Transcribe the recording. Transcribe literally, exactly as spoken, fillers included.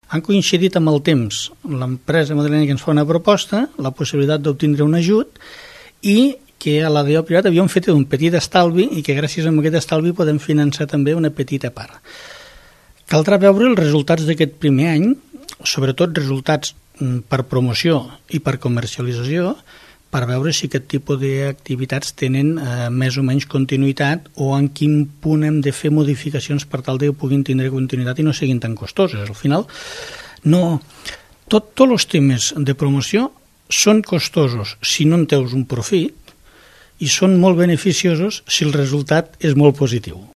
han coincidit amb el temps l'empresa madrilenya que ens fa una proposta, la possibilitat d'obtindre un ajut i que a la D O privat havíem fet un petit estalvi i que gràcies a aquest estalvi podem finançar també una petita part. Caldrà veure els resultats d'aquest primer any, sobretot resultats per promoció i per comercialització, per veure si aquest tipus d'activitats tenen eh, més o menys continuïtat o en quin punt hem de fer modificacions per tal que puguin tindre continuïtat i no siguin tan costoses. Al final, no, tot, tots els temes de promoció són costosos si no en teus un profit i són molt beneficiosos si el resultat és molt positiu.